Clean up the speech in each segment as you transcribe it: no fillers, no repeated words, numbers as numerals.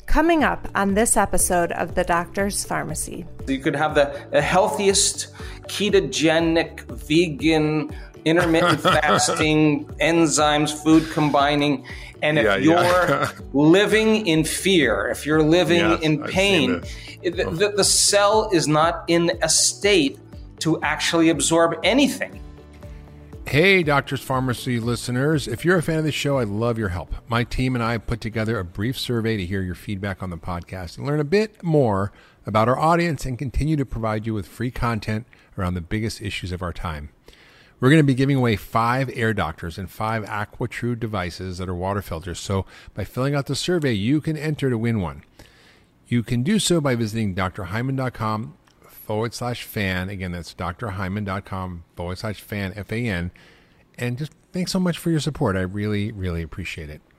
Coming up on this episode of The Doctor's Pharmacy. You could have the healthiest, ketogenic, vegan, intermittent fasting, enzymes, food combining. And if you're living in fear, if you're living in pain, the cell is not in a state to actually absorb anything. Hey, Doctor's Pharmacy listeners. If you're a fan of the show, I'd love your help. My team and I put together a brief survey to hear your feedback on the podcast and learn a bit more about our audience and continue to provide you with free content around the biggest issues of our time. We're going to be giving away 5 Air Doctors and 5 AquaTrue devices that are water filters. So by filling out the survey, you can enter to win one. You can do so by visiting drhyman.com/fan. Again, that's drhyman.com/fan, F-A-N. And just thanks so much for your support. I really, really appreciate it.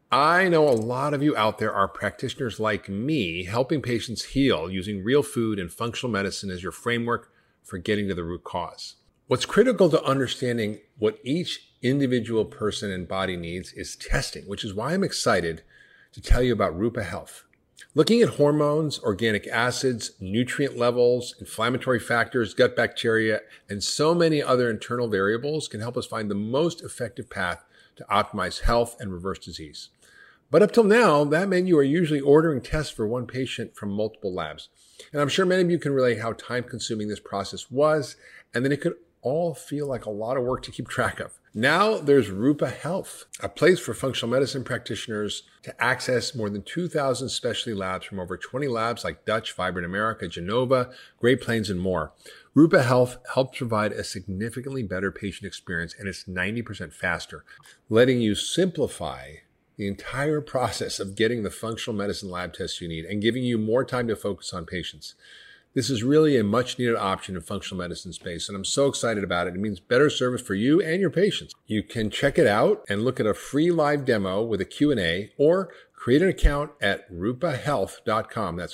I know a lot of you out there are practitioners like me, helping patients heal using real food and functional medicine as your framework for getting to the root cause. What's critical to understanding what each individual person and body needs is testing, which is why I'm excited to tell you about Rupa Health. Looking at hormones, organic acids, nutrient levels, inflammatory factors, gut bacteria, and so many other internal variables can help us find the most effective path to optimize health and reverse disease. But up till now, that meant you are usually ordering tests for one patient from multiple labs. And I'm sure many of you can relate how time-consuming this process was, and then it could all feel like a lot of work to keep track of. Now there's Rupa Health, a place for functional medicine practitioners to access more than 2,000 specialty labs from over 20 labs like Dutch, Vibrant America, Genova, Great Plains, and more. Rupa Health helps provide a significantly better patient experience, and it's 90% faster, letting you simplify the entire process of getting the functional medicine lab tests you need and giving you more time to focus on patients. This is really a much-needed option in functional medicine space, and I'm so excited about it. It means better service for you and your patients. You can check it out and look at a free live demo with a Q&A, or create an account at rupahealth.com. That's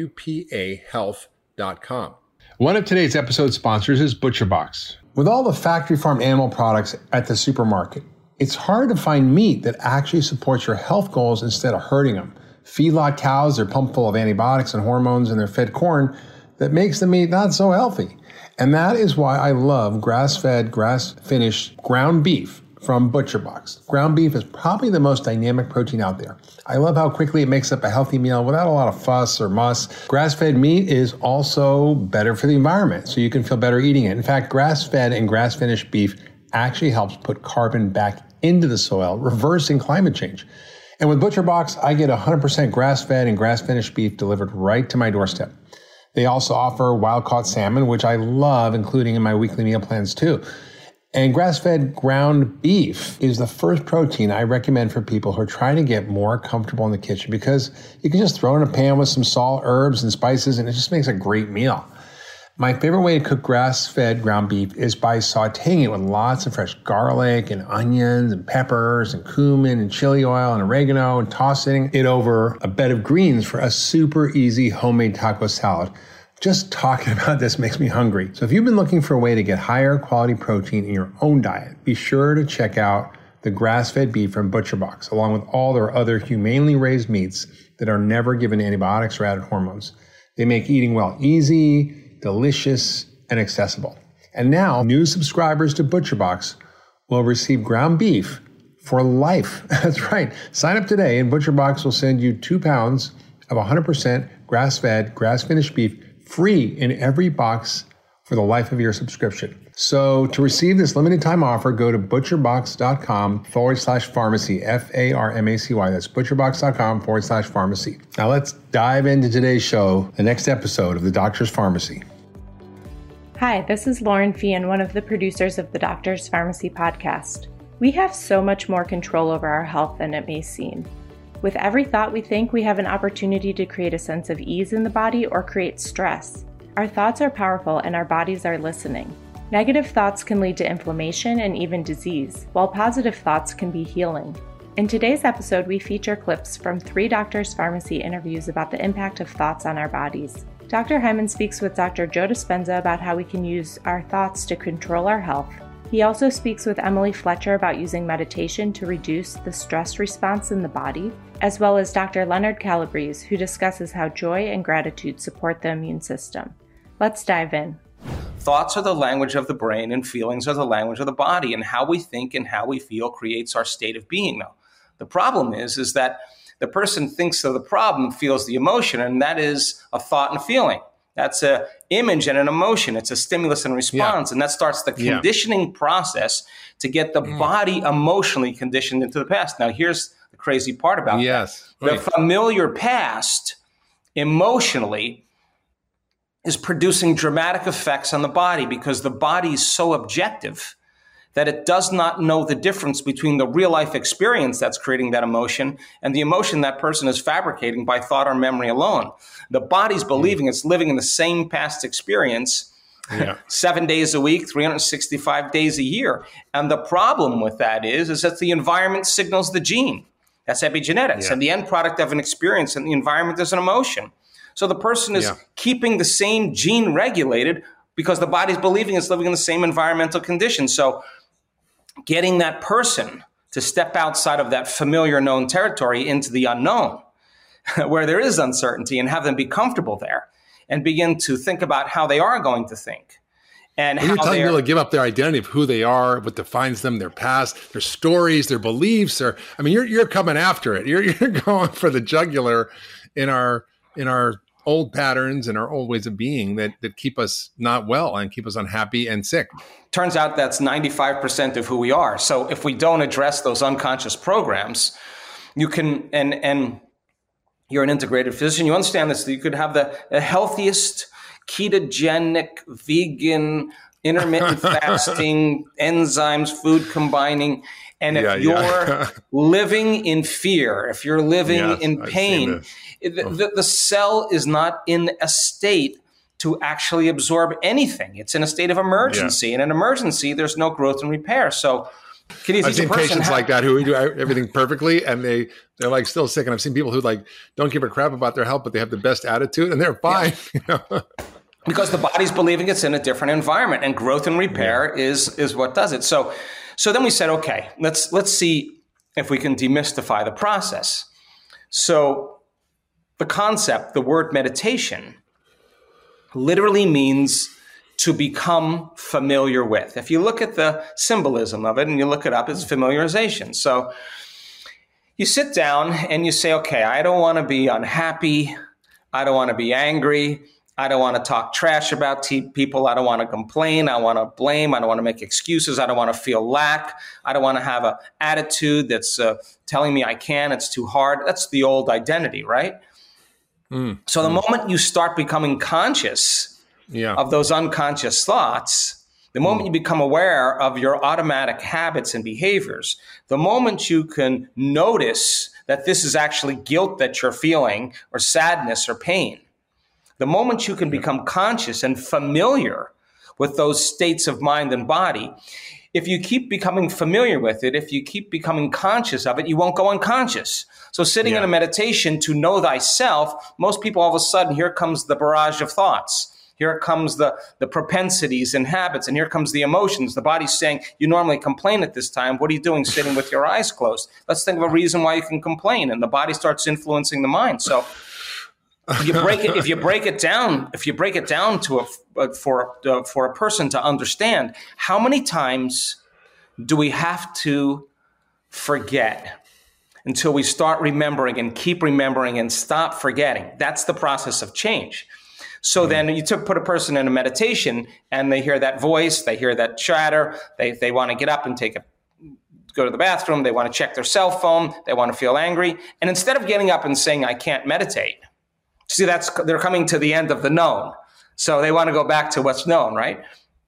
RUPA health.com. One of today's episode sponsors is ButcherBox. With all the factory farm animal products at the supermarket, it's hard to find meat that actually supports your health goals instead of hurting them. Feedlot cows are pumped full of antibiotics and hormones, and they're fed corn that makes the meat not so healthy. And that is why I love grass-fed, grass-finished ground beef from ButcherBox. Ground beef is probably the most dynamic protein out there. I love how quickly it makes up a healthy meal without a lot of fuss or muss. Grass-fed meat is also better for the environment, so you can feel better eating it. In fact, grass-fed and grass-finished beef actually helps put carbon back into the soil, reversing climate change. And with ButcherBox, I get 100% grass-fed and grass-finished beef delivered right to my doorstep. They also offer wild-caught salmon, which I love, including in my weekly meal plans too. And grass-fed ground beef is the first protein I recommend for people who are trying to get more comfortable in the kitchen, because you can just throw it in a pan with some salt, herbs, and spices, and it just makes a great meal. My favorite way to cook grass-fed ground beef is by sauteing it with lots of fresh garlic and onions and peppers and cumin and chili oil and oregano, and tossing it over a bed of greens for a super easy homemade taco salad. Just talking about this makes me hungry. So if you've been looking for a way to get higher quality protein in your own diet, be sure to check out the grass-fed beef from ButcherBox, along with all their other humanely raised meats that are never given antibiotics or added hormones. They make eating well easy, delicious, and accessible. And now, new subscribers to ButcherBox will receive ground beef for life. That's right. Sign up today and ButcherBox will send you 2 pounds of 100% grass-fed, grass-finished beef free in every box for the life of your subscription. So to receive this limited time offer, go to butcherbox.com/pharmacy, F-A-R-M-A-C-Y. That's butcherbox.com/pharmacy. Now let's dive into today's show, the next episode of The Doctor's Pharmacy. Hi, this is Lauren Feehan, one of the producers of the Doctor's Pharmacy podcast. We have so much more control over our health than it may seem. With every thought we think, we have an opportunity to create a sense of ease in the body or create stress. Our thoughts are powerful and our bodies are listening. Negative thoughts can lead to inflammation and even disease, while positive thoughts can be healing. In today's episode, we feature clips from 3 Doctor's Pharmacy interviews about the impact of thoughts on our bodies. Dr. Hyman speaks with Dr. Joe Dispenza about how we can use our thoughts to control our health. He also speaks with Emily Fletcher about using meditation to reduce the stress response in the body, as well as Dr. Leonard Calabrese, who discusses how joy and gratitude support the immune system. Let's dive in. Thoughts are the language of the brain and feelings are the language of the body, and how we think and how we feel creates our state of being. Now, the problem is that the person thinks of the problem, feels the emotion, and that is a thought and feeling. That's an image and an emotion. It's a stimulus and response. And that starts the conditioning process to get the body emotionally conditioned into the past. Now, here's the crazy part about that. The familiar past emotionally is producing dramatic effects on the body because the body is so objective that it does not know the difference between the real life experience that's creating that emotion and the emotion that person is fabricating by thought or memory alone. The body's believing it's living in the same past experience 7 days a week, 365 days a year. And the problem with that is that the environment signals the gene. That's epigenetics. And the end product of an experience in the environment is an emotion. So the person is keeping the same gene regulated because the body's believing it's living in the same environmental conditions. So getting that person to step outside of that familiar known territory into the unknown, where there is uncertainty, and have them be comfortable there and begin to think about how they are going to think. And you're telling people to give up their identity of who they are, what defines them, their past, their stories, their beliefs. You're coming after it. You're going for the jugular in our old patterns and our old ways of being that keep us not well and keep us unhappy and sick. Turns out that's 95% of who we are. So if we don't address those unconscious programs, you can, and you're an integrated physician, you understand this, that you could have the healthiest ketogenic, vegan, intermittent fasting, enzymes, food combining. And if you're living in fear, if you're living in pain, the cell is not in a state to actually absorb anything. It's in a state of emergency. And in emergency, there's no growth and repair. So can you I've seen patients like that who do everything perfectly and they're like still sick. And I've seen people who like don't give a crap about their health, but they have the best attitude and they're fine. Because the body's believing it's in a different environment, and growth and repair is what does it. So then we said, okay, let's see if we can demystify the process. So the concept, the word meditation, literally means to become familiar with. If you look at the symbolism of it and you look it up, it's familiarization. So you sit down and you say, okay, I don't want to be unhappy. I don't want to be angry. I don't want to talk trash about people. I don't want to complain. I want to blame. I don't want to make excuses. I don't want to feel lack. I don't want to have an attitude that's telling me I can. It's too hard. That's the old identity, right? So the moment you start becoming conscious of those unconscious thoughts, the moment you become aware of your automatic habits and behaviors, the moment you can notice that this is actually guilt that you're feeling or sadness or pain, the moment you can become conscious and familiar with those states of mind and body, if you keep becoming familiar with it, if you keep becoming conscious of it, you won't go unconscious. So sitting in a meditation to know thyself, most people all of a sudden, here comes the barrage of thoughts. Here comes the propensities and habits, and here comes the emotions. The body's saying, you normally complain at this time. What are you doing sitting with your eyes closed? Let's think of a reason why you can complain. And the body starts influencing the mind. So if you break it down to for a person to understand, how many times do we have to forget until we start remembering and keep remembering and stop forgetting? That's the process of change. So then you put a person in a meditation and they hear that voice, they hear that chatter, they want to get up and go to the bathroom, they want to check their cell phone, they want to feel angry. And instead of getting up and saying, I can't meditate, see, they're coming to the end of the known. So they want to go back to what's known, right?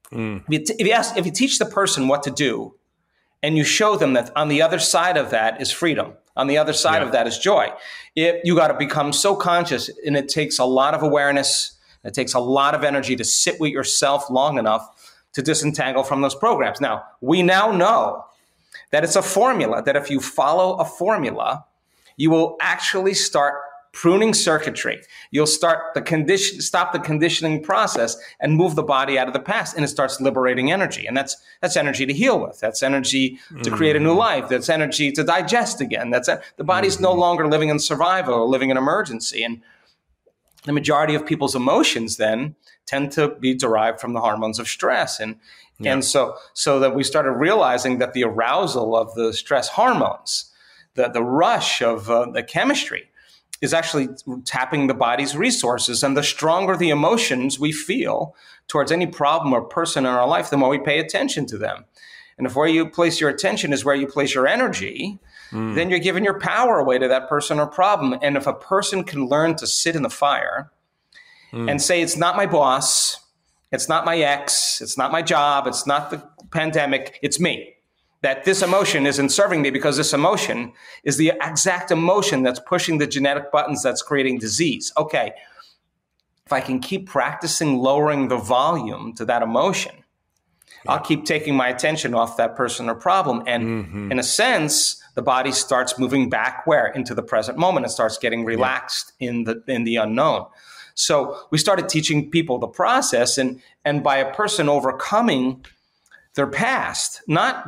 If you teach the person what to do and you show them that on the other side of that is freedom, on the other side of that is joy, you got to become so conscious, and it takes a lot of awareness. It takes a lot of energy to sit with yourself long enough to disentangle from those programs. Now, we now know that it's a formula, that if you follow a formula, you will actually start pruning circuitry. You'll stop the conditioning process and move the body out of the past, and it starts liberating energy. And that's energy to heal with. That's energy to create a new life. That's energy to digest again. The body's no longer living in survival or living in emergency. And the majority of people's emotions then tend to be derived from the hormones of stress. And so that we started realizing that the arousal of the stress hormones, the rush of the chemistry, is actually tapping the body's resources. And the stronger the emotions we feel towards any problem or person in our life, the more we pay attention to them. And if where you place your attention is where you place your energy, then you're giving your power away to that person or problem. And if a person can learn to sit in the fire and say, it's not my boss, it's not my ex, it's not my job, it's not the pandemic, it's me. That this emotion isn't serving me because this emotion is the exact emotion that's pushing the genetic buttons that's creating disease. Okay, if I can keep practicing lowering the volume to that emotion, I'll keep taking my attention off that person or problem. And in a sense, the body starts moving back where? Into the present moment. It starts getting relaxed in the unknown. So we started teaching people the process, and by a person overcoming their past, not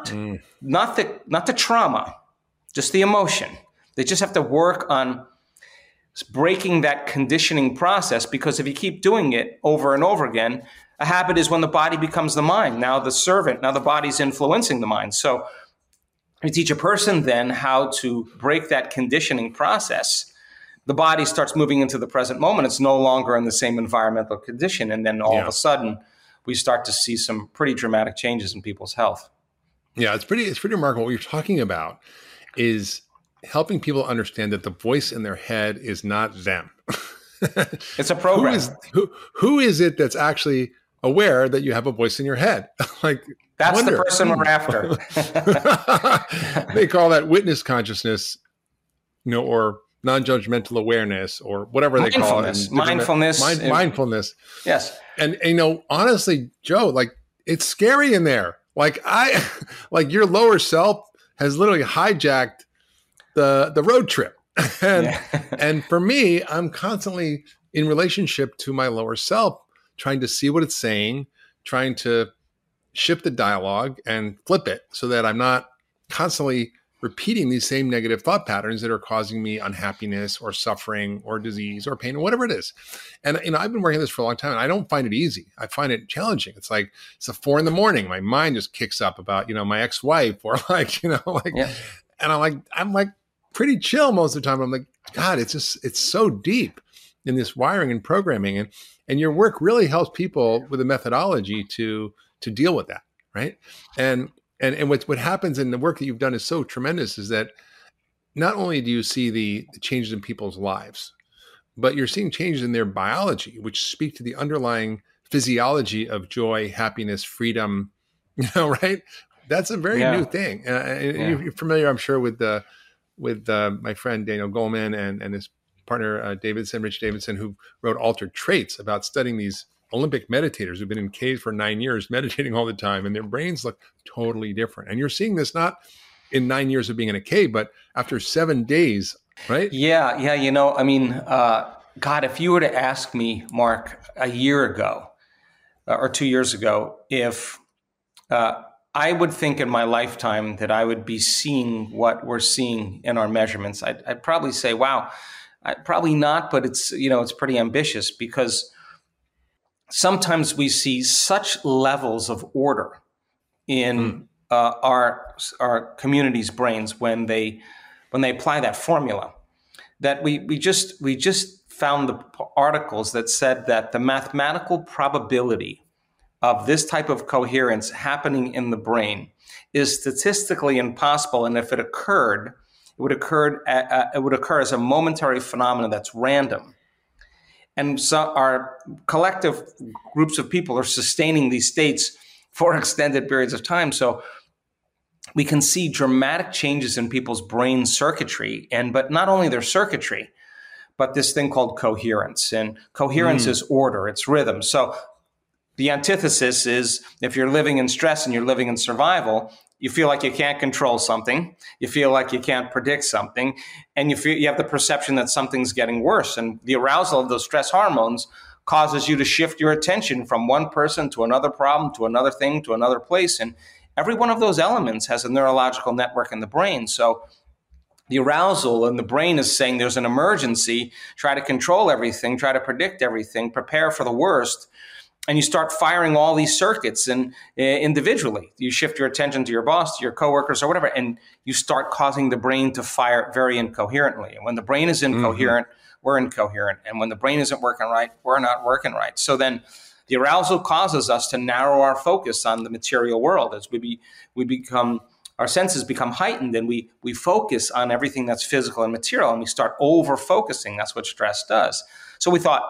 the trauma, just the emotion. They just have to work on breaking that conditioning process, because if you keep doing it over and over again, a habit is when the body becomes the mind. Now the servant, now the body's influencing the mind. So you teach a person then how to break that conditioning process. The body starts moving into the present moment. It's no longer in the same environmental condition. And then all of a sudden, we start to see some pretty dramatic changes in people's health. Yeah, it's pretty remarkable. What you're talking about is helping people understand that the voice in their head is not them. It's a program. Who is it that's actually aware that you have a voice in your head? That's the person we're after. They call that witness consciousness, or non-judgmental awareness, or whatever they call it. Mindfulness. Yes. And honestly, Joe, it's scary in there. Your lower self has literally hijacked the road trip. And for me, I'm constantly in relationship to my lower self, trying to see what it's saying, trying to shift the dialogue and flip it so that I'm not constantly repeating these same negative thought patterns that are causing me unhappiness or suffering or disease or pain or whatever it is. And, I've been working this for a long time, and I don't find it easy. I find it challenging. It's like, it's 4 a.m. My mind just kicks up about, my ex-wife or and I'm like pretty chill most of the time. I'm like, God, it's so deep in this wiring and programming. And your work really helps people with a methodology to deal with that. Right. And what happens in the work that you've done is so tremendous, is that not only do you see the changes in people's lives, but you're seeing changes in their biology, which speak to the underlying physiology of joy, happiness, freedom, right? That's a very new thing. You're familiar, I'm sure, with my friend Daniel Goleman and his partner, Rich Davidson, who wrote Altered Traits, about studying these Olympic meditators who've been in caves for 9 years, meditating all the time, and their brains look totally different. And you're seeing this not in 9 years of being in a cave, but after 7 days, right? Yeah. God, if you were to ask me, Mark, a year ago or 2 years ago, if I would think in my lifetime that I would be seeing what we're seeing in our measurements, I'd probably say, wow, probably not, but it's pretty ambitious, because sometimes we see such levels of order in our community's brains when they apply that formula, that we just found the articles that said that the mathematical probability of this type of coherence happening in the brain is statistically impossible, and if it occurred, it would occur as a momentary phenomenon that's random. And so our collective groups of people are sustaining these states for extended periods of time. So we can see dramatic changes in people's brain circuitry, but not only their circuitry, but this thing called coherence. And coherence is order, it's rhythm. So the antithesis is, if you're living in stress and you're living in survival, you feel like you can't control something, you feel like you can't predict something, and you have the perception that something's getting worse. And the arousal of those stress hormones causes you to shift your attention from one person to another problem, to another thing, to another place. And every one of those elements has a neurological network in the brain. So the arousal in the brain is saying there's an emergency, try to control everything, try to predict everything, prepare for the worst. And you start firing all these circuits and individually. You shift your attention to your boss, to your coworkers, or whatever, and you start causing the brain to fire very incoherently. And when the brain is incoherent, we're incoherent. And when the brain isn't working right, we're not working right. So then the arousal causes us to narrow our focus on the material world as we become, our senses become heightened, and we focus on everything that's physical and material, and we start over-focusing. That's what stress does. So we thought,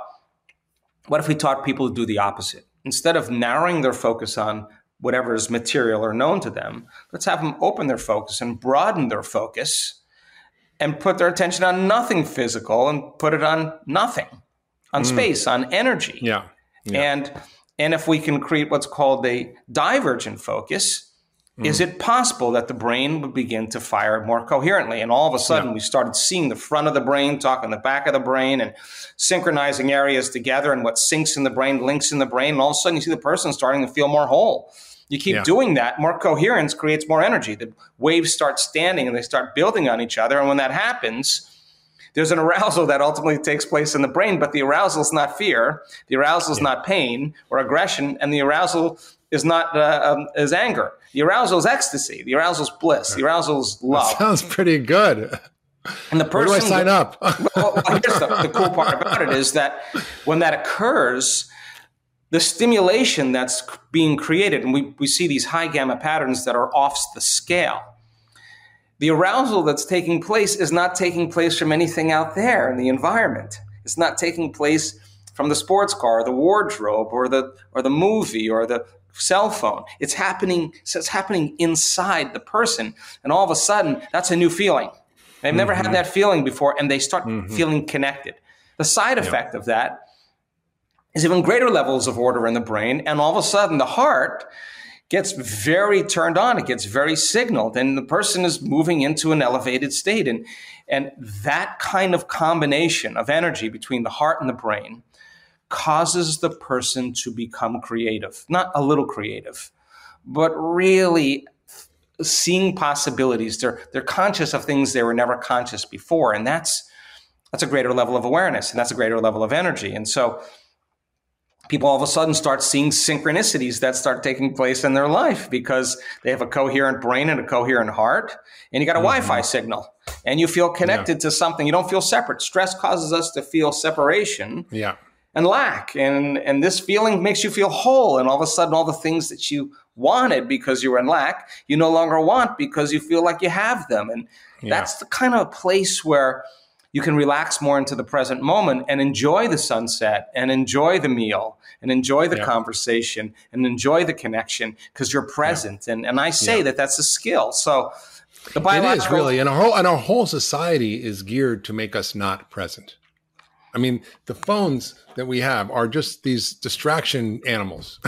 what if we taught people to do the opposite? Instead of narrowing their focus on whatever is material or known to them, let's have them open their focus and broaden their focus and put their attention on nothing physical and put it on nothing, on space, on energy. Yeah. And if we can create what's called a divergent focus, is it possible that the brain would begin to fire more coherently? And all of a sudden, we started seeing the front of the brain talking the back of the brain and synchronizing areas together, and what syncs in the brain links in the brain. And all of a sudden, you see the person starting to feel more whole. You keep doing that, more coherence creates more energy. The waves start standing and they start building on each other. And when that happens, there's an arousal that ultimately takes place in the brain, but the arousal is not fear. The arousal is not pain or aggression. And the arousal is not is anger. The arousal is ecstasy. The arousal is bliss. The arousal is love. That sounds pretty good. And the person, where do I sign up? Well, here's the cool part about it is that when that occurs, the stimulation that's being created, and we see these high gamma patterns that are off the scale. The arousal that's taking place is not taking place from anything out there in the environment. It's not taking place from the sports car, or the wardrobe, or the movie, or the cell phone. It's happening inside the person, and all of a sudden, that's a new feeling. They've never had that feeling before, and they start feeling connected. The side effect of that is even greater levels of order in the brain, and all of a sudden, the heart gets very turned on. It gets very signaled, and the person is moving into an elevated state. And that kind of combination of energy between the heart and the brain causes the person to become creative, not a little creative, but really seeing possibilities. They're conscious of things they were never conscious before. And that's a greater level of awareness, and that's a greater level of energy. And so people all of a sudden start seeing synchronicities that start taking place in their life because they have a coherent brain and a coherent heart, and you got a Wi-Fi signal, and you feel connected to something. You don't feel separate. Stress causes us to feel separation and lack, and this feeling makes you feel whole, and all of a sudden all the things that you wanted because you were in lack, you no longer want because you feel like you have them. And that's the kind of place where you can relax more into the present moment and enjoy the sunset and enjoy the meal and enjoy the conversation and enjoy the connection because you're present. And I say that that's a skill. So the biological— It is really, and our whole society is geared to make us not present. I mean, the phones that we have are just these distraction animals.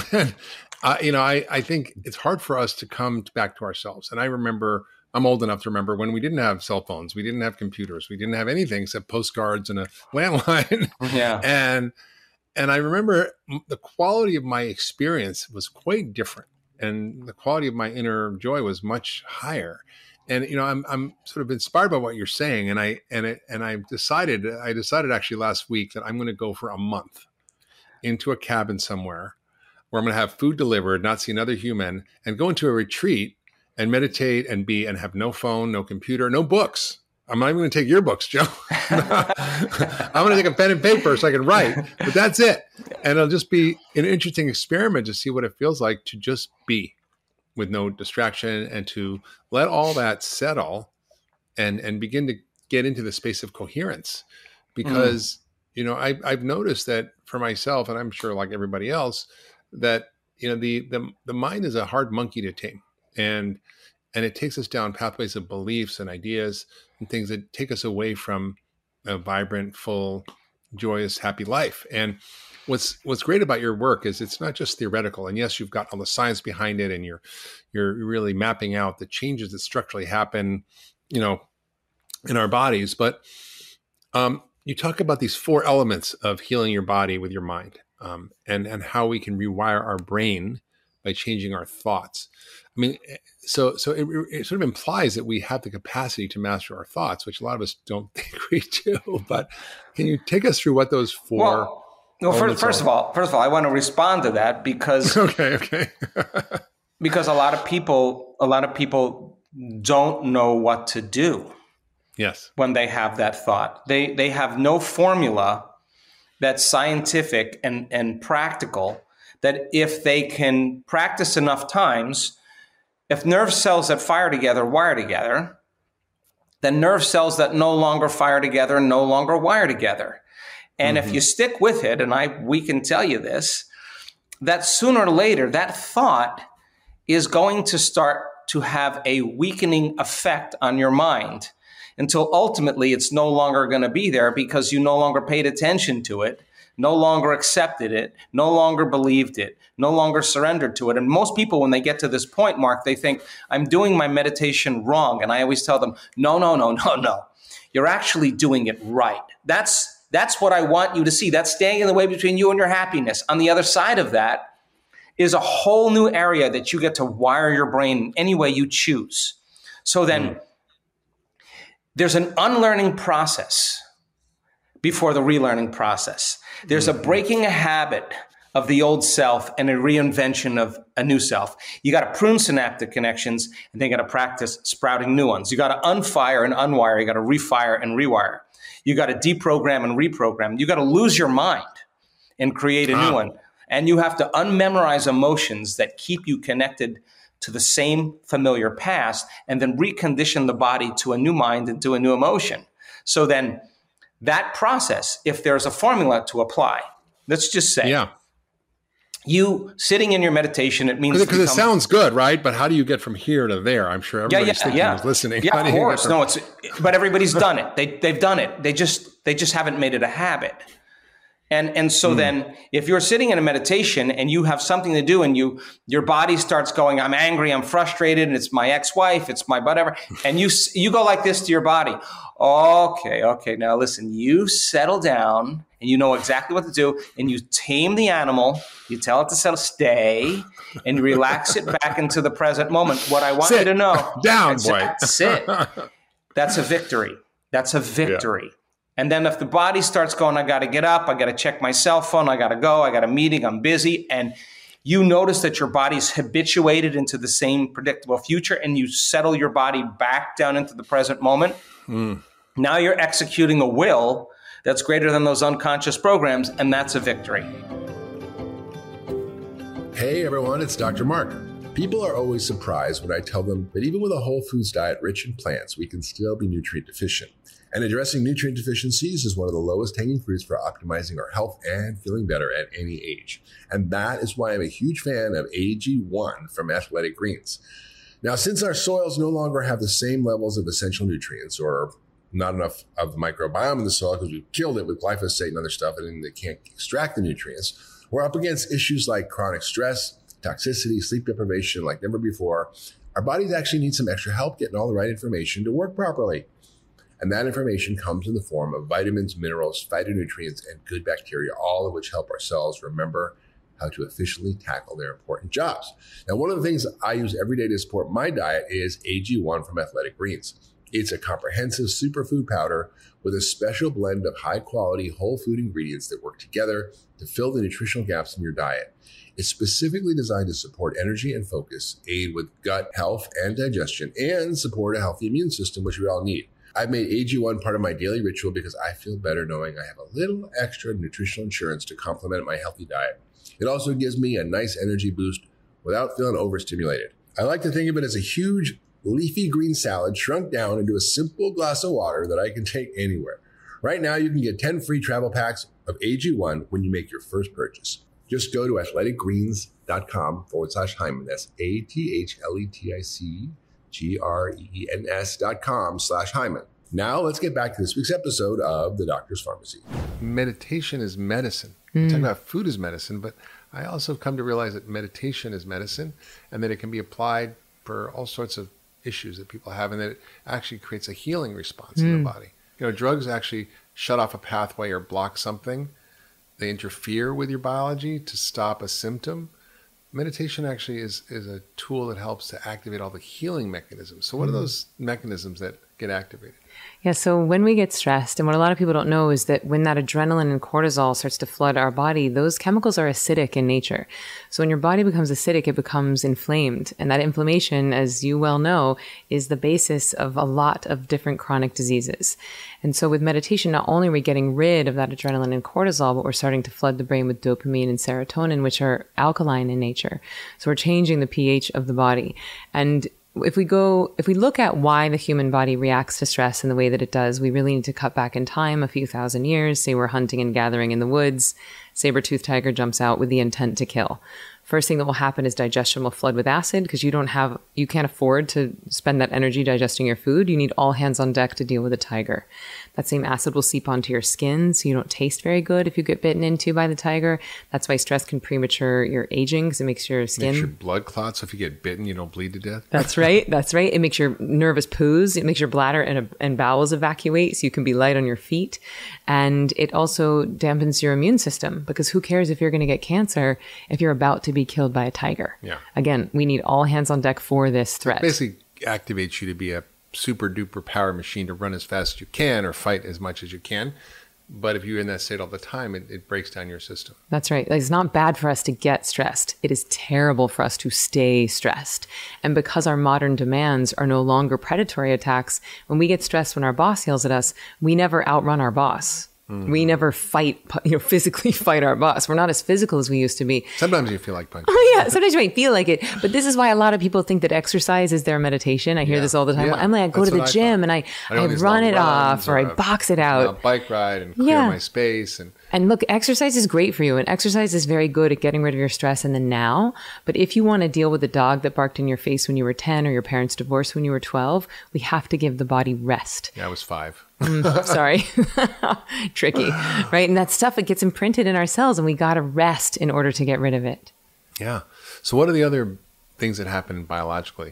I think it's hard for us to come back to ourselves. And I remember, I'm old enough to remember when we didn't have cell phones, we didn't have computers, we didn't have anything except postcards and a landline. And I remember the quality of my experience was quite different, and the quality of my inner joy was much higher. And I'm sort of inspired by what you're saying, and I decided actually last week that I'm going to go for a month into a cabin somewhere where I'm going to have food delivered, not see another human, and go into a retreat and meditate and have no phone, no computer, no books. I'm not even going to take your books, Joe. I'm going to take a pen and paper so I can write, but that's it. And it'll just be an interesting experiment to see what it feels like to just be with no distraction and to let all that settle and begin to get into the space of coherence. Because, I've noticed that for myself, and I'm sure like everybody else, that, the mind is a hard monkey to tame. And it takes us down pathways of beliefs and ideas and things that take us away from a vibrant, full, joyous, happy life. And what's great about your work is it's not just theoretical. And yes, you've got all the science behind it, and you're really mapping out the changes that structurally happen, in our bodies. But you talk about these 4 elements of healing your body with your mind, and how we can rewire our brain by changing our thoughts. I mean, so it sort of implies that we have the capacity to master our thoughts, which a lot of us don't think we do. But can you take us through what those 4? Well, first of all, I want to respond to that because okay. because a lot of people don't know what to do. Yes. When they have that thought, they have no formula that's scientific and practical, that if they can practice enough times, if nerve cells that fire together wire together, then nerve cells that no longer fire together no longer wire together. And if you stick with it, and we can tell you this, that sooner or later, that thought is going to start to have a weakening effect on your mind, until ultimately it's no longer going to be there because you no longer paid attention to it, no longer accepted it, no longer believed it, no longer surrendered to it. And most people, when they get to this point, Mark, they think, I'm doing my meditation wrong. And I always tell them, no. You're actually doing it right. That's what I want you to see. That's standing in the way between you and your happiness. On the other side of that is a whole new area that you get to wire your brain any way you choose. So then there's an unlearning process before the relearning process. There's a breaking a habit of the old self and a reinvention of a new self. You got to prune synaptic connections, and then you got to practice sprouting new ones. You got to unfire and unwire. You got to refire and rewire. You got to deprogram and reprogram. You got to lose your mind and create a new one. And you have to unmemorize emotions that keep you connected to the same familiar past, and then recondition the body to a new mind and to a new emotion. So then that process, if there's a formula to apply, let's just say, you sitting in your meditation, it means because it sounds good, right? But how do you get from here to there? I'm sure everybody's thinking who's listening. Yeah, of course. No, but everybody's done it. They've done it. They just haven't made it a habit. And so then if you're sitting in a meditation and you have something to do and your body starts going, I'm angry, I'm frustrated, and it's my ex-wife, it's my whatever. And you go like this to your body. Okay. Now listen, you settle down and you know exactly what to do, and you tame the animal, you tell it to settle, stay, and you relax it back into the present moment. What I want you to know. That's it. That's a victory. That's a victory. Yeah. And then if the body starts going, I got to get up, I got to check my cell phone, I got to go, I got a meeting, I'm busy. And you notice that your body's habituated into the same predictable future, and you settle your body back down into the present moment. Now you're executing a will that's greater than those unconscious programs, and that's a victory. Hey everyone, it's Dr. Mark. People are always surprised when I tell them that even with a whole foods diet rich in plants, we can still be nutrient deficient. And addressing nutrient deficiencies is one of the lowest hanging fruits for optimizing our health and feeling better at any age. And that is why I'm a huge fan of AG1 from Athletic Greens. Now, since our soils no longer have the same levels of essential nutrients, or not enough of the microbiome in the soil because we've killed it with glyphosate and other stuff, and they can't extract the nutrients, we're up against issues like chronic stress, toxicity, sleep deprivation like never before. Our bodies actually need some extra help getting all the right information to work properly. And that information comes in the form of vitamins, minerals, phytonutrients, and good bacteria, all of which help our cells remember how to efficiently tackle their important jobs. Now, one of the things I use every day to support my diet is AG1 from Athletic Greens. It's a comprehensive superfood powder with a special blend of high-quality whole food ingredients that work together to fill the nutritional gaps in your diet. It's specifically designed to support energy and focus, aid with gut health and digestion, and support a healthy immune system, which we all need. I've made AG1 part of my daily ritual because I feel better knowing I have a little extra nutritional insurance to complement my healthy diet. It also gives me a nice energy boost without feeling overstimulated. I like to think of it as a huge leafy green salad shrunk down into a simple glass of water that I can take anywhere. Right now, you can get 10 free travel packs of AG1 when you make your first purchase. Just go to athleticgreens.com/Hyman. That's ATHLETICGREENS.com/Hyman Now let's get back to this week's episode of The Doctor's Pharmacy. Meditation is medicine. We talk about food as medicine, but I also have come to realize that meditation is medicine and that it can be applied for all sorts of issues that people have, and that it actually creates a healing response in the body. Drugs actually shut off a pathway or block something. They interfere with your biology to stop a symptom. Meditation actually is a tool that helps to activate all the healing mechanisms. So what are those mechanisms that get activated? Yeah, so when we get stressed, and what a lot of people don't know is that when that adrenaline and cortisol starts to flood our body, those chemicals are acidic in nature. So when your body becomes acidic, it becomes inflamed. And that inflammation, as you well know, is the basis of a lot of different chronic diseases. And so with meditation, not only are we getting rid of that adrenaline and cortisol, but we're starting to flood the brain with dopamine and serotonin, which are alkaline in nature. So we're changing the pH of the body. And if we look at why the human body reacts to stress in the way that it does, we really need to cut back in time a few thousand years. Say we're hunting and gathering in the woods. Saber-toothed tiger jumps out with the intent to kill. First thing that will happen is digestion will flood with acid because you can't afford to spend that energy digesting your food. You need all hands on deck to deal with a tiger. That same acid will seep onto your skin, so you don't taste very good if you get bitten into by the tiger. That's why stress can premature your aging, because it makes your skin... Makes your blood clot, so if you get bitten, you don't bleed to death. That's right. That's right. It makes your nervous poos. It makes your bladder and bowels evacuate, so you can be light on your feet. And it also dampens your immune system, because who cares if you're going to get cancer if you're about to be killed by a tiger? Yeah. Again, we need all hands on deck for this threat. It basically activates you to be a super duper power machine to run as fast as you can or fight as much as you can. But if you're in that state all the time, it breaks down your system. That's right. It's not bad for us to get stressed. It is terrible for us to stay stressed. And because our modern demands are no longer predatory attacks, when we get stressed when our boss yells at us, we never outrun our boss. We never physically fight our boss. We're not as physical as we used to be. Sometimes you feel like punching. Oh, yeah. Sometimes you might feel like it. But this is why a lot of people think that exercise is their meditation. I hear this all the time. Yeah. I'm like, I go to the gym and I run it off or I box it out. A bike ride and clear my space. And look, exercise is great for you. And exercise is very good at getting rid of your stress in the now. But if you want to deal with the dog that barked in your face when you were 10 or your parents divorced when you were 12, we have to give the body rest. Yeah, I was 5. Sorry. Tricky, right? And that stuff, it gets imprinted in our cells and we got to rest in order to get rid of it. Yeah. So what are the other things that happen biologically?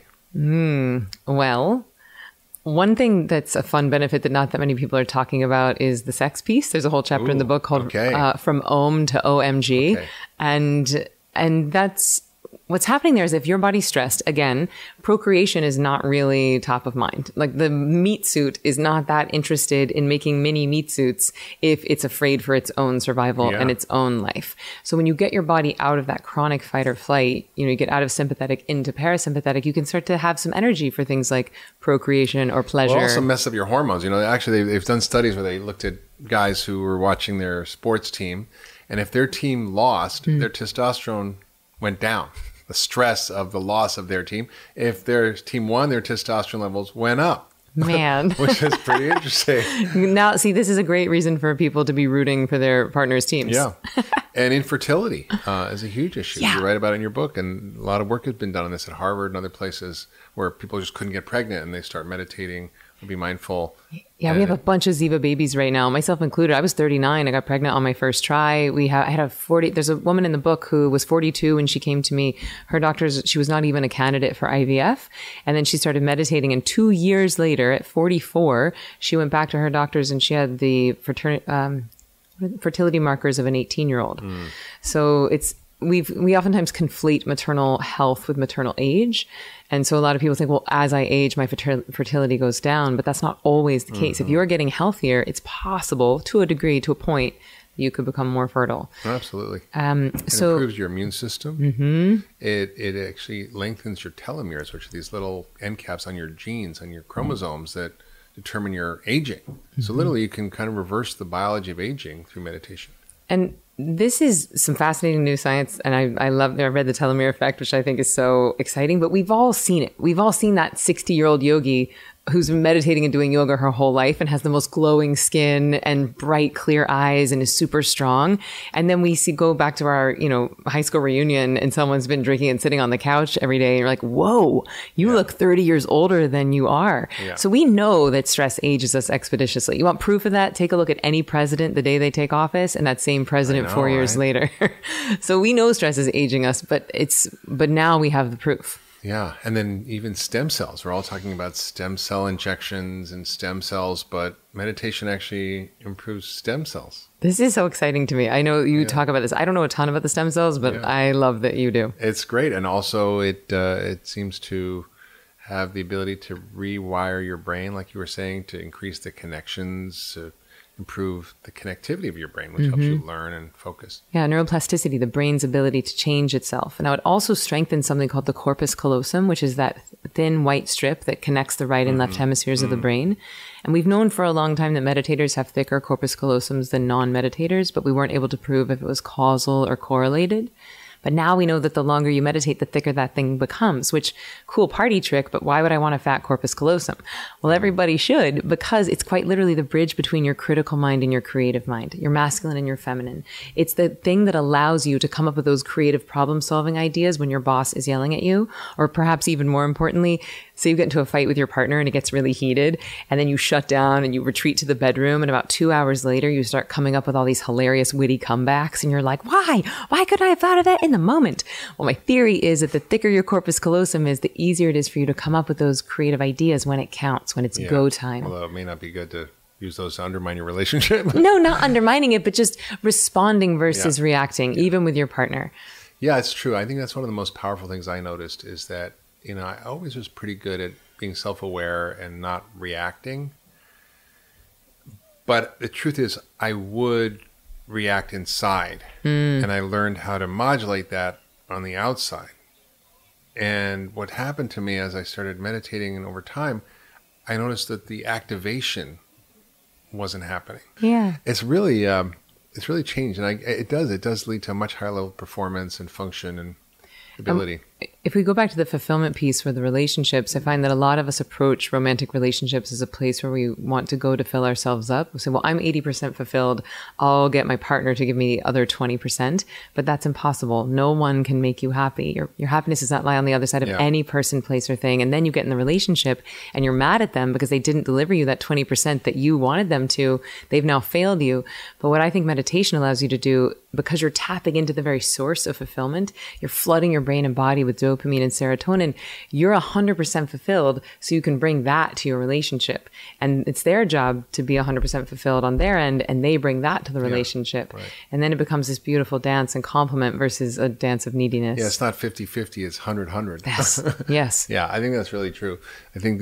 Well, one thing that's a fun benefit that not that many people are talking about is the sex piece. There's a whole chapter in the book called From Om to OMG. Okay. And that's what's happening there is if your body's stressed, again, procreation is not really top of mind. Like the meat suit is not that interested in making mini meat suits if it's afraid for its own survival and its own life. So when you get your body out of that chronic fight or flight, you get out of sympathetic into parasympathetic, you can start to have some energy for things like procreation or pleasure. Well, also mess up your hormones. Actually, they've done studies where they looked at guys who were watching their sports team, and if their team lost, their testosterone went down. The stress of the loss of their team. If their team won, their testosterone levels went up. Man. Which is pretty interesting. Now, see, this is a great reason for people to be rooting for their partners' teams. Yeah. And infertility is a huge issue. Yeah. You write about it in your book, and a lot of work has been done on this at Harvard and other places where people just couldn't get pregnant and they start meditating and be mindful. Yeah, we have a bunch of Ziva babies right now, myself included. I was 39. I got pregnant on my first try. I had 40. There's a woman in the book who was 42 when she came to me. Her doctors, she was not even a candidate for IVF. And then she started meditating. And 2 years later, at 44, she went back to her doctors and she had the fertility markers of an 18-year-old. So we oftentimes conflate maternal health with maternal age. And so a lot of people think, well, as I age, my fertility goes down, but that's not always the case. If you're getting healthier, it's possible to a degree, to a point, you could become more fertile. Absolutely. It improves your immune system. It actually lengthens your telomeres, which are these little end caps on your genes, on your chromosomes that determine your aging. So literally you can kind of reverse the biology of aging through meditation. And This is some fascinating new science, and I read the telomere effect, which I think is so exciting, but we've all seen it. We've all seen that 60-year-old yogi who's been meditating and doing yoga her whole life and has the most glowing skin and bright, clear eyes and is super strong. And then go back to our, high school reunion and someone's been drinking and sitting on the couch every day. And you're like, whoa, you look 30 years older than you are. Yeah. So we know that stress ages us expeditiously. You want proof of that? Take a look at any president the day they take office and that same president 4 years later. So we know stress is aging us, but now we have the proof. Yeah. And then even stem cells. We're all talking about stem cell injections and stem cells, but meditation actually improves stem cells. This is so exciting to me. I know you talk about this. I don't know a ton about the stem cells, but I love that you do. It's great. And also it seems to have the ability to rewire your brain, like you were saying, to increase the connections, to improve the connectivity of your brain, which helps you learn and focus. Yeah, neuroplasticity, the brain's ability to change itself. Now, it also strengthens something called the corpus callosum, which is that thin white strip that connects the right and left hemispheres of the brain. And we've known for a long time that meditators have thicker corpus callosums than non-meditators, but we weren't able to prove if it was causal or correlated. But now we know that the longer you meditate, the thicker that thing becomes, which, cool party trick, but why would I want a fat corpus callosum? Well, everybody should, because it's quite literally the bridge between your critical mind and your creative mind, your masculine and your feminine. It's the thing that allows you to come up with those creative problem-solving ideas when your boss is yelling at you, or perhaps even more importantly, say you get into a fight with your partner and it gets really heated, and then you shut down and you retreat to the bedroom, and about 2 hours later, you start coming up with all these hilarious, witty comebacks, and you're like, why? Why couldn't I have thought of that in the moment? Well, my theory is that the thicker your corpus callosum is, the easier it is for you to come up with those creative ideas when it counts, when it's go time. Although it may not be good to use those to undermine your relationship. No, not undermining it, but just responding versus reacting, even with your partner. Yeah, it's true. I think that's one of the most powerful things I noticed is that, I always was pretty good at being self-aware and not reacting. But the truth is, I would react inside. And I learned how to modulate that on the outside. And what happened to me as I started meditating and over time, I noticed that the activation wasn't happening. Yeah. It's really changed. And it does lead to a much higher level of performance and function and ability. If we go back to the fulfillment piece for the relationships, I find that a lot of us approach romantic relationships as a place where we want to go to fill ourselves up. We say, well, I'm 80% fulfilled. I'll get my partner to give me the other 20%, but that's impossible. No one can make you happy. Your happiness does not lie on the other side of any person, place, or thing. And then you get in the relationship and you're mad at them because they didn't deliver you that 20% that you wanted them to. They've now failed you. But what I think meditation allows you to do, because you're tapping into the very source of fulfillment, you're flooding your brain and body with dopamine and serotonin, you're 100% fulfilled, so you can bring that to your relationship. And it's their job to be 100% fulfilled on their end, and they bring that to the relationship. Right. And then it becomes this beautiful dance and complement versus a dance of neediness. Yeah, it's not 50-50, it's 100-100. Yes. Yes. Yeah, I think that's really true. I think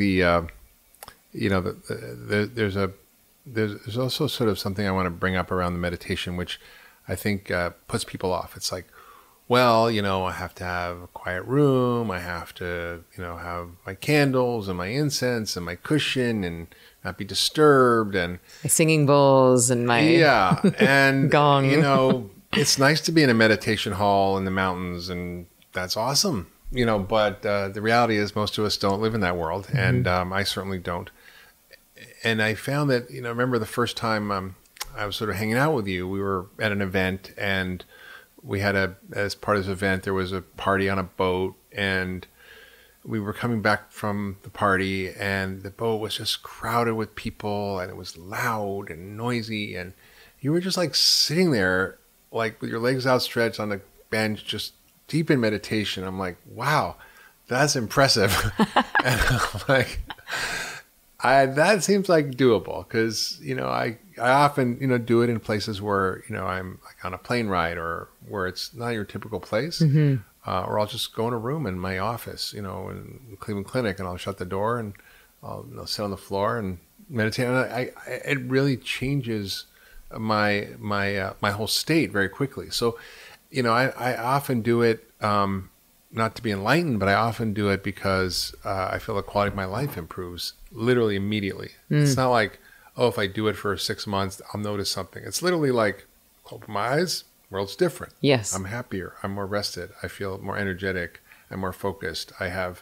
there's also sort of something I want to bring up around the meditation, which I think puts people off. It's like, well, I have to have a quiet room. I have to, have my candles and my incense and my cushion and not be disturbed and my singing bowls and my and gong. It's nice to be in a meditation hall in the mountains, and that's awesome. But the reality is most of us don't live in that world, and I certainly don't. And I found that, I remember the first time I was sort of hanging out with you. We were at an event, and we had as part of this event, there was a party on a boat, and we were coming back from the party, and the boat was just crowded with people, and it was loud and noisy, and you were just like sitting there, like with your legs outstretched on a bench, just deep in meditation. I'm like, wow, that's impressive. And I'm like, that seems like doable, because, I often, do it in places where, I'm like on a plane ride or where it's not your typical place, or I'll just go in a room in my office, in Cleveland Clinic, and I'll shut the door and I'll sit on the floor and meditate. And it really changes my whole state very quickly. So, I often do it, not to be enlightened, but I often do it because I feel the quality of my life improves literally immediately. It's not like, if I do it for 6 months, I'll notice something. It's literally like, open my eyes, world's different. Yes. I'm happier. I'm more rested. I feel more energetic. I'm more focused. I have,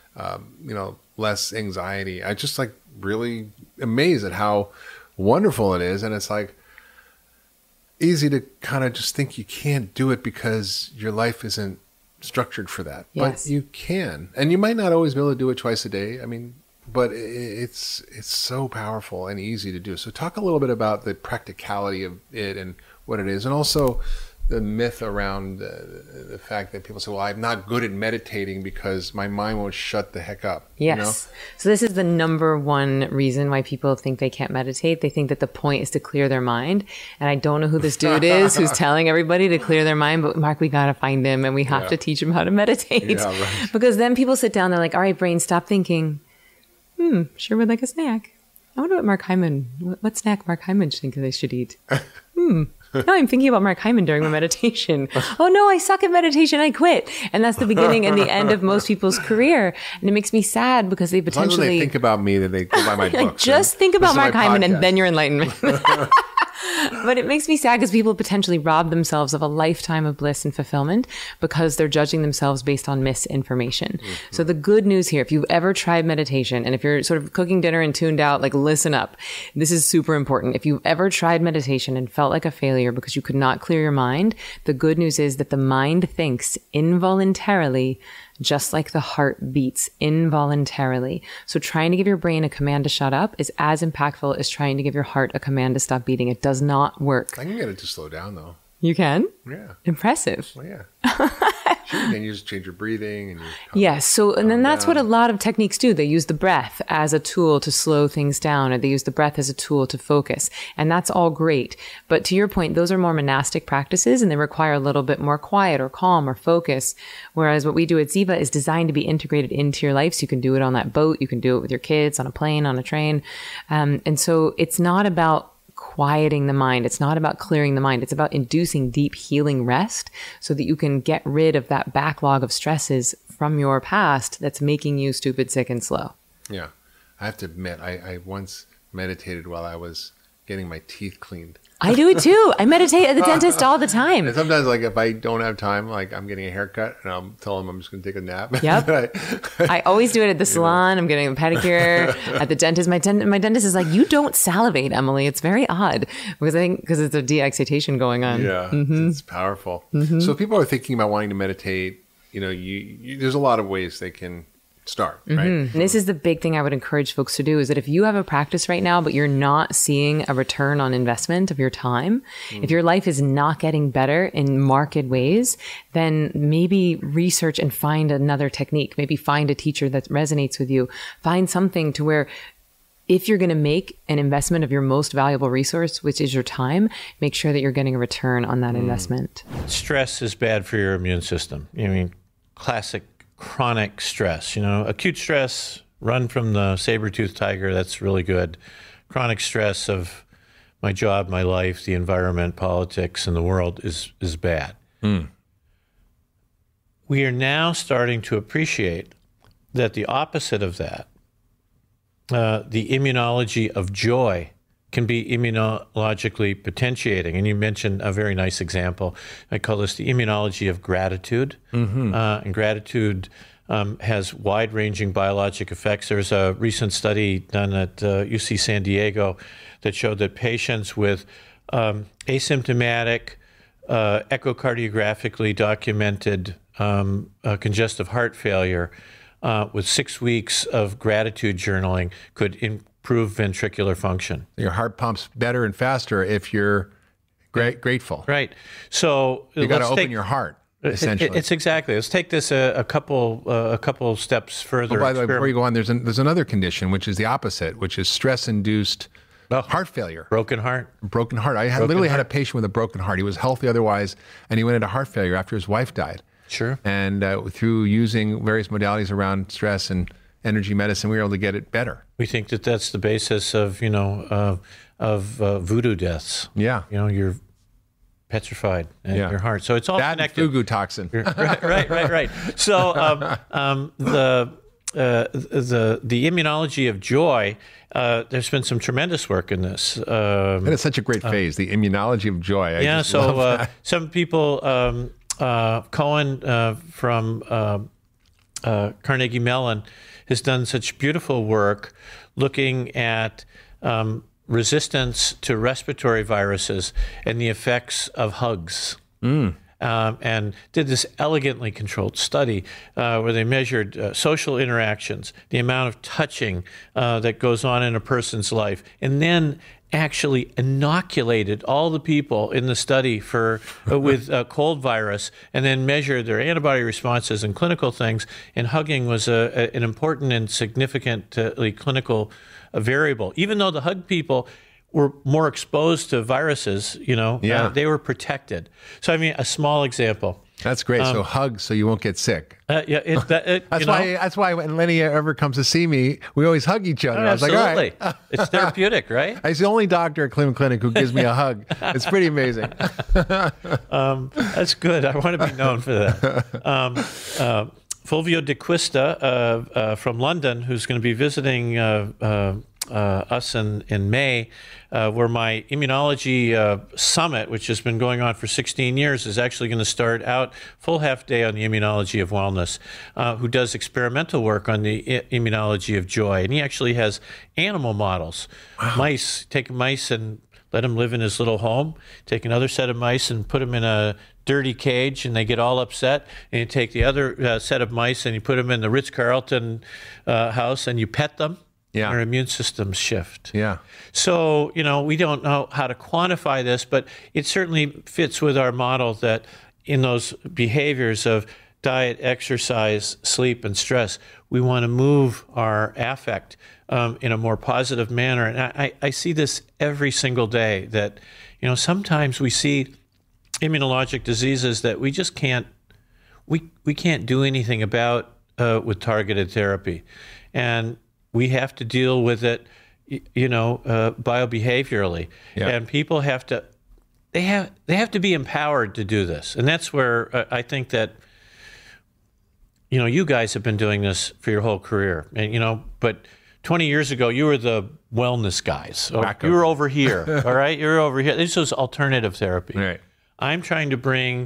less anxiety. I just like really amazed at how wonderful it is. And it's like easy to kind of just think you can't do it because your life isn't structured for that. Yes. But you can. And you might not always be able to do it twice a day. I mean, but it's so powerful and easy to do. So talk a little bit about the practicality of it and what it is, and also the myth around the fact that people say, well, I'm not good at meditating because my mind won't shut the heck up. Yes. You know? So this is the number one reason why people think they can't meditate. They think that the point is to clear their mind. And I don't know who this dude is who's telling everybody to clear their mind, but Mark, we got to find him and we have to teach him how to meditate. Yeah, right. Because then people sit down, they're like, all right, brain, stop thinking. Sure would like a snack. I wonder what snack Mark Hyman think they should eat. No, I'm thinking about Mark Hyman during my meditation. Oh no, I suck at meditation. I quit. And that's the beginning and the end of most people's career. And it makes me sad because they potentially... As long as they think about me, that they go buy my books. Just think about Mark Hyman and then your enlightenment. But it makes me sad because people potentially rob themselves of a lifetime of bliss and fulfillment because they're judging themselves based on misinformation. Mm-hmm. So the good news here, if you've ever tried meditation and if you're sort of cooking dinner and tuned out, like listen up. This is super important. If you've ever tried meditation and felt like a failure because you could not clear your mind, the good news is that the mind thinks involuntarily just like the heart beats involuntarily. So trying to give your brain a command to shut up is as impactful as trying to give your heart a command to stop beating. It does not work. I can get it to slow down though. You can? Yeah. Impressive. Well, yeah. Sure, you can just change your breathing. Yes. So, and then that's what a lot of techniques do. They use the breath as a tool to slow things down, or they use the breath as a tool to focus. And that's all great. But to your point, those are more monastic practices and they require a little bit more quiet or calm or focus. Whereas what we do at Ziva is designed to be integrated into your life. So you can do it on that boat. You can do it with your kids, on a plane, on a train. And so it's not about quieting the mind. It's not about clearing the mind. It's about inducing deep healing rest so that you can get rid of that backlog of stresses from your past that's making you stupid, sick, and slow. Yeah. I have to admit, I once meditated while I was getting my teeth cleaned. I do it too. I meditate at the dentist all the time. And sometimes, like, if I don't have time, like, I'm getting a haircut and I'll tell them I'm just going to take a nap. Yep. I always do it at the salon. I'm getting a pedicure at the dentist. My dentist is like, you don't salivate, Emily. It's very odd because it's a de-excitation going on. Yeah. It's powerful. So if people are thinking about wanting to meditate, there's a lot of ways they can start, right? And this is the big thing I would encourage folks to do is that if you have a practice right now, but you're not seeing a return on investment of your time, if your life is not getting better in marked ways, then maybe research and find another technique. Maybe find a teacher that resonates with you. Find something to where if you're going to make an investment of your most valuable resource, which is your time, make sure that you're getting a return on that investment. Stress is bad for your immune system. Classic chronic stress, acute stress, run from the saber-toothed tiger, that's really good. Chronic stress of my job, my life, the environment, politics, and the world is bad. We are now starting to appreciate that the opposite of that, the immunology of joy, can be immunologically potentiating. And you mentioned a very nice example. I call this the immunology of gratitude. And gratitude has wide-ranging biologic effects. There's a recent study done at UC San Diego that showed that patients with asymptomatic, echocardiographically documented congestive heart failure with 6 weeks of gratitude journaling could improve ventricular function. Your heart pumps better and faster if you're grateful. Right. So you got to open your heart, essentially. It's exactly. Let's take this a couple steps further. Oh, by the way, before you go on, there's another condition, which is the opposite, which is stress-induced heart failure. Broken heart. Broken heart. I literally had a patient with a broken heart. He was healthy otherwise, and he went into heart failure after his wife died. Sure. And through using various modalities around stress and energy medicine, we were able to get it better. We think that that's the basis of voodoo deaths. Yeah. You're petrified in your heart. So it's all that connected. Fugu toxin. Right. So immunology of joy, there's been some tremendous work in this. And it's such a great phase, the immunology of joy. I just love that. Some people, Cohen from Carnegie Mellon, has done such beautiful work looking at resistance to respiratory viruses and the effects of hugs. And did this elegantly controlled study where they measured social interactions, the amount of touching that goes on in a person's life, and then actually inoculated all the people in the study with cold virus, and then measured their antibody responses and clinical things. And hugging was an important and significantly clinical variable, even though the hug people were more exposed to viruses, they were protected. So, I mean, a small example. That's great. So hugs so you won't get sick. That's why when Lenny ever comes to see me, we always hug each other. I was like, all right. It's therapeutic, right? He's the only doctor at Cleveland Clinic who gives me a hug. It's pretty amazing. That's good. I want to be known for that. Fulvio De Quista from London, who's going to be visiting us in May, where my immunology summit, which has been going on for 16 years, is actually going to start out full half day on the immunology of wellness, who does experimental work on the immunology of joy. And he actually has animal models. Wow. Take mice and let him live in his little home, take another set of mice and put them in a dirty cage, and they get all upset. And you take the other set of mice and you put them in the Ritz-Carlton house and you pet them. Yeah. Their immune systems shift. Yeah. So, we don't know how to quantify this, but it certainly fits with our model that in those behaviors of diet, exercise, sleep, and stress, we want to move our affect in a more positive manner. And I see this every single day that, sometimes we see immunologic diseases that we just can't, we can't do anything about with targeted therapy. And we have to deal with it, biobehaviorally, and people have to. They have to be empowered to do this, and that's where I think that. You guys have been doing this for your whole career, and but 20 years ago you were the wellness guys. You were over here, all right. You're over here. This was alternative therapy. Right. I'm trying to bring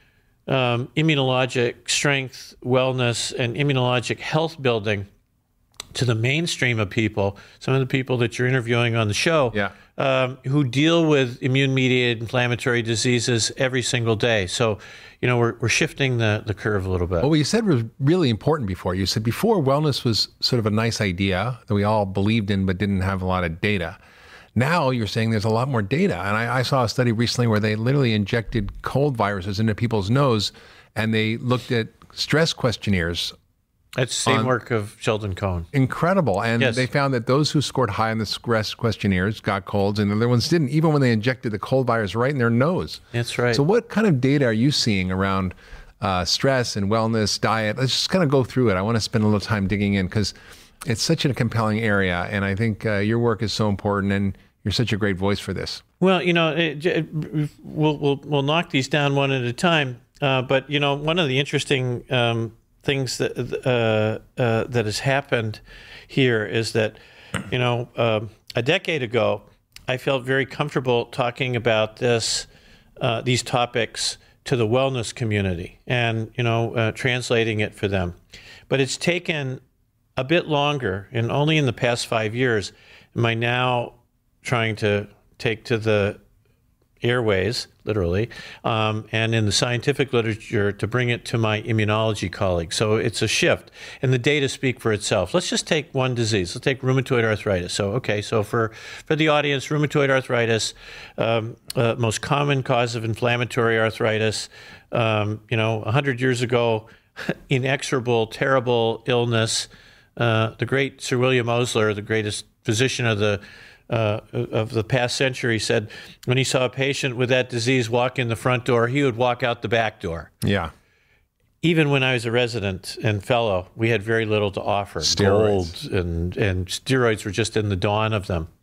immunologic strength, wellness, and immunologic health building to the mainstream of people, some of the people that you're interviewing on the show, who deal with immune-mediated inflammatory diseases every single day. So, we're shifting the curve a little bit. Well, what you said was really important before. You said before wellness was sort of a nice idea that we all believed in but didn't have a lot of data. Now you're saying there's a lot more data. And I saw a study recently where they literally injected cold viruses into people's nose, and they looked at stress questionnaires. That's the same work of Sheldon Cohen. Incredible. And they found that those who scored high on the stress questionnaires got colds and the other ones didn't, even when they injected the cold virus right in their nose. That's right. So what kind of data are you seeing around stress and wellness, diet? Let's just kind of go through it. I want to spend a little time digging in because it's such a compelling area. And I think your work is so important and you're such a great voice for this. Well, we'll knock these down one at a time. But, one of the interesting things that has happened here is that, a decade ago, I felt very comfortable talking about these topics to the wellness community and, translating it for them. But it's taken a bit longer, and only in the past 5 years am I now trying to take to the airways, literally, and in the scientific literature to bring it to my immunology colleagues. So it's a shift, and the data speak for itself. Let's just take one disease. Let's take rheumatoid arthritis. So for the audience, rheumatoid arthritis, most common cause of inflammatory arthritis. 100 years ago, inexorable, terrible illness. The great Sir William Osler, the greatest physician of the past century, said when he saw a patient with that disease walk in the front door, he would walk out the back door. Yeah. Even when I was a resident and fellow, we had very little to offer. Steroids. Gold and steroids were just in the dawn of them.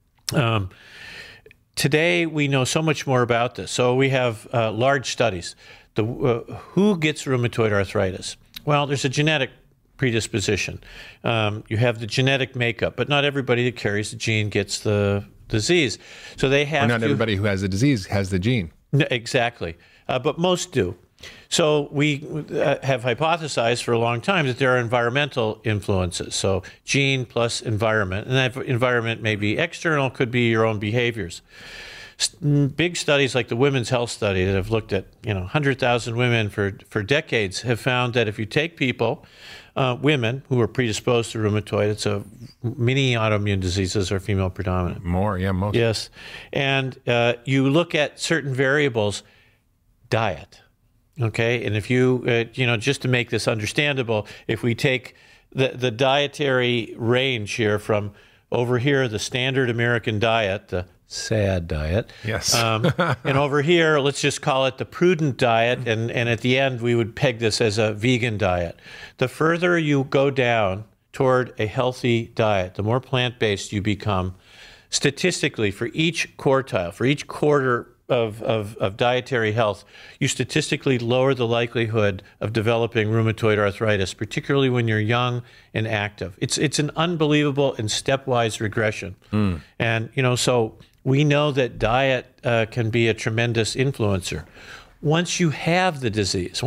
Today, we know so much more about this. So we have large studies. Who gets rheumatoid arthritis? Well, there's a genetic predisposition. You have the genetic makeup, but not everybody that carries the gene gets the disease. So they have not everybody who has the disease has the gene. Exactly. But most do. So we have hypothesized for a long time that there are environmental influences. So gene plus environment. And that environment may be external, could be your own behaviors. Big studies like the Women's Health Study that have looked at 100,000 women for decades have found that if you take people, women who are predisposed to rheumatoid, it's many autoimmune diseases are female predominant. Most. Yes. And you look at certain variables, diet. Okay. And if you, just to make this understandable, if we take the dietary range here from over here, the standard American diet, the sad diet. Yes. And over here, let's just call it the prudent diet. And at the end, we would peg this as a vegan diet. The further you go down toward a healthy diet, the more plant-based you become. Statistically, for each quartile, for each quarter of dietary health, you statistically lower the likelihood of developing rheumatoid arthritis, particularly when you're young and active. It's an unbelievable and stepwise regression. And, so we know that diet can be a tremendous influencer. Once you have the disease,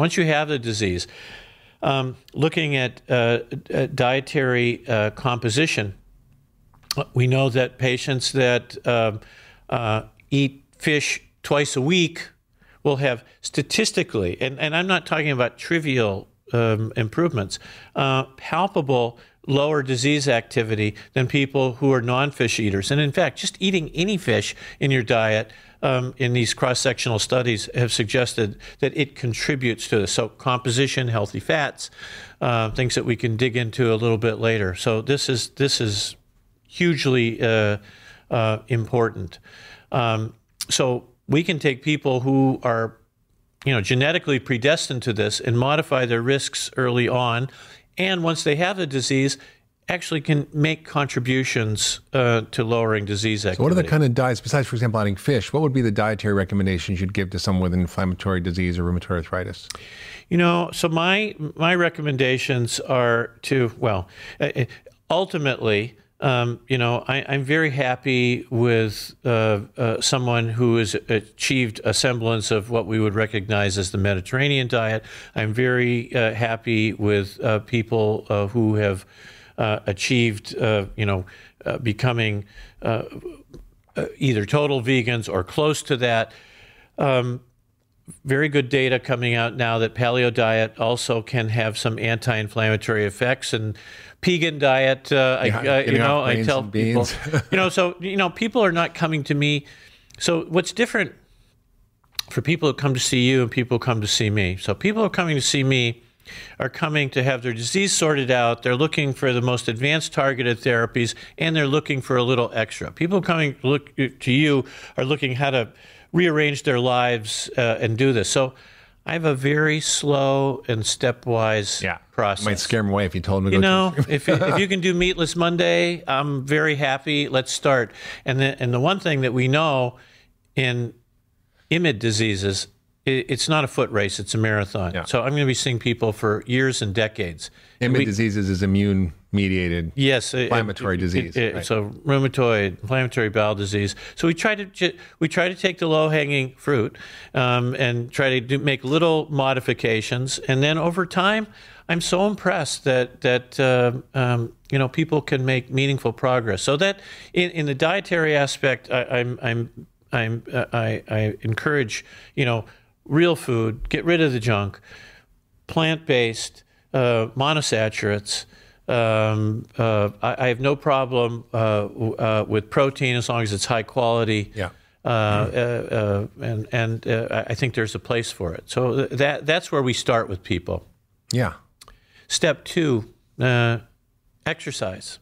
looking at dietary composition, we know that patients that eat fish twice a week will have statistically, and I'm not talking about trivial improvements, palpable lower disease activity than people who are non-fish eaters. And in fact, just eating any fish in your diet in these cross-sectional studies have suggested that it contributes to this. So composition, healthy fats, things that we can dig into a little bit later. So this is hugely important. So we can take people who are, genetically predestined to this and modify their risks early on. And once they have the disease, actually can make contributions to lowering disease activity. So what are the kind of diets, besides, for example, eating fish, what would be the dietary recommendations you'd give to someone with inflammatory disease or rheumatoid arthritis? So my recommendations are to, ultimately, I'm very happy with someone who has achieved a semblance of what we would recognize as the Mediterranean diet. I'm very happy with people who have achieved, becoming either total vegans or close to that. Very good data coming out now that paleo diet also can have some anti-inflammatory effects, and Pegan diet, I tell people, people are not coming to me. So what's different for people who come to see you and people who come to see me? So people who are coming to see me are coming to have their disease sorted out. They're looking for the most advanced targeted therapies, and they're looking for a little extra. People coming to you are looking how to rearrange their lives and do this. So I have a very slow and stepwise process. Might scare them away if you told them to go if you can do Meatless Monday, I'm very happy. Let's start. And the one thing that we know in IMID diseases, it's not a foot race, it's a marathon. Yeah. So I'm going to be seeing people for years and decades. IMID diseases is immune-mediated inflammatory disease. Right. So rheumatoid, inflammatory bowel disease. So we try to take the low-hanging fruit and try to make little modifications. And then over time, I'm so impressed that people can make meaningful progress. So that in the dietary aspect, I encourage, real food, get rid of the junk, plant-based, monosaturates. I have no problem with protein as long as it's high quality. Yeah. And I think there's a place for it. So that's where we start with people. Yeah. Step 2, exercise.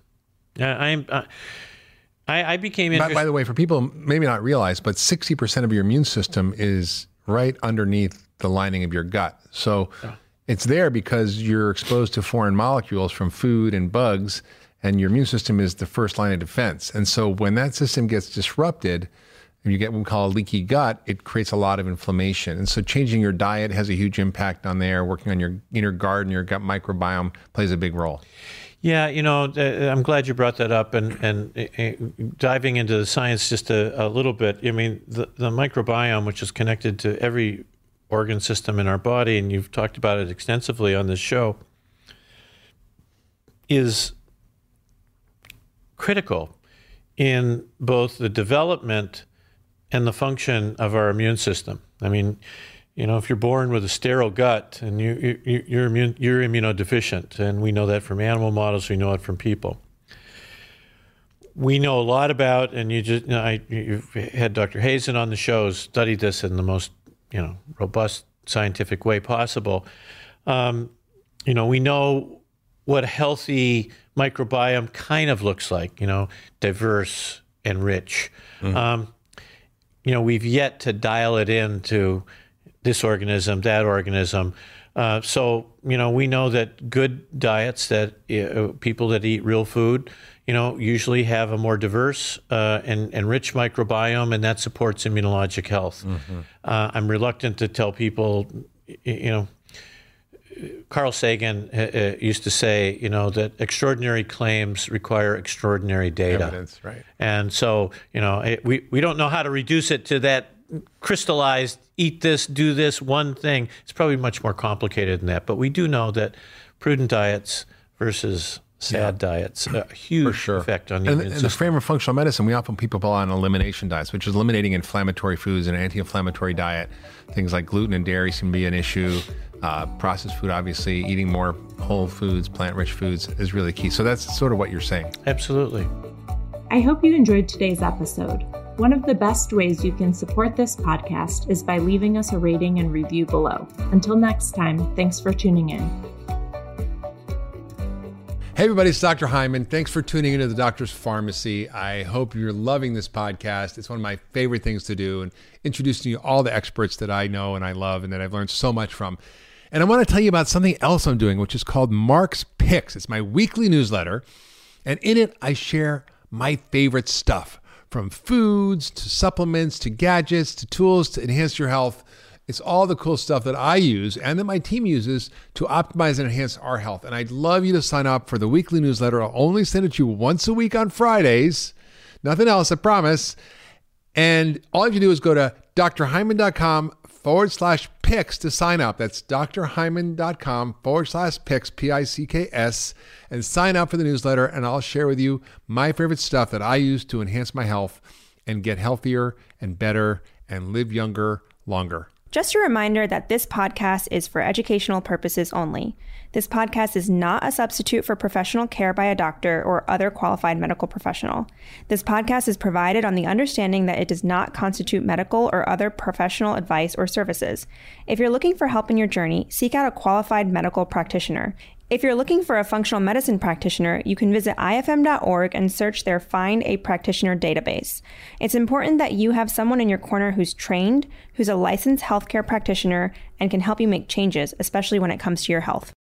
I became interested. By the way, for people maybe not realize, but 60% of your immune system is right underneath the lining of your gut. So it's there because you're exposed to foreign molecules from food and bugs, and your immune system is the first line of defense. And so when that system gets disrupted, if you get what we call a leaky gut, it creates a lot of inflammation. And so changing your diet has a huge impact on there. Working on your inner garden, your gut microbiome plays a big role. Yeah, I'm glad you brought that up, and diving into the science just a little bit. I mean, the microbiome, which is connected to every organ system in our body, and you've talked about it extensively on this show, is critical in both the development and the function of our immune system. I mean, if you're born with a sterile gut and you're immunodeficient, and we know that from animal models, we know it from people. We know a lot about, and you've had Dr. Hazen on the show, studied this in the most robust scientific way possible. We know what a healthy microbiome kind of looks like, diverse and rich. We've yet to dial it into this organism, that organism. So we know that good diets, that people that eat real food, usually have a more diverse and rich microbiome, and that supports immunologic health. I'm reluctant to tell people, Carl Sagan used to say, that extraordinary claims require extraordinary data. Evidence, right. And so, we don't know how to reduce it to that crystallized, eat this, do this one thing. It's probably much more complicated than that. But we do know that prudent diets versus sad diets, a huge effect on the immune system. In the frame of functional medicine, we often people on elimination diets, which is eliminating inflammatory foods and an anti-inflammatory diet. Things like gluten and dairy can be an issue. Processed food, obviously, eating more whole foods, plant-rich foods is really key. So that's sort of what you're saying. Absolutely. I hope you enjoyed today's episode. One of the best ways you can support this podcast is by leaving us a rating and review below. Until next time, thanks for tuning in. Hey everybody, it's Dr. Hyman. Thanks for tuning into the Doctor's Pharmacy. I hope you're loving this podcast. It's one of my favorite things to do, and introducing you to all the experts that I know and I love and that I've learned so much from. And I want to tell you about something else I'm doing, which is called Mark's Picks. It's my weekly newsletter, and in it I share my favorite stuff, from foods to supplements to gadgets to tools to enhance your health. It's all the cool stuff that I use and that my team uses to optimize and enhance our health. And I'd love you to sign up for the weekly newsletter. I'll only send it to you once a week on Fridays. Nothing else, I promise. And all you have to do is go to drhyman.com/picks to sign up. That's drhyman.com/picks, P-I-C-K-S, and sign up for the newsletter. And I'll share with you my favorite stuff that I use to enhance my health and get healthier and better and live younger, longer. Just a reminder that this podcast is for educational purposes only. This podcast is not a substitute for professional care by a doctor or other qualified medical professional. This podcast is provided on the understanding that it does not constitute medical or other professional advice or services. If you're looking for help in your journey, seek out a qualified medical practitioner. If you're looking for a functional medicine practitioner, you can visit ifm.org and search their Find a Practitioner database. It's important that you have someone in your corner who's trained, who's a licensed healthcare practitioner, and can help you make changes, especially when it comes to your health.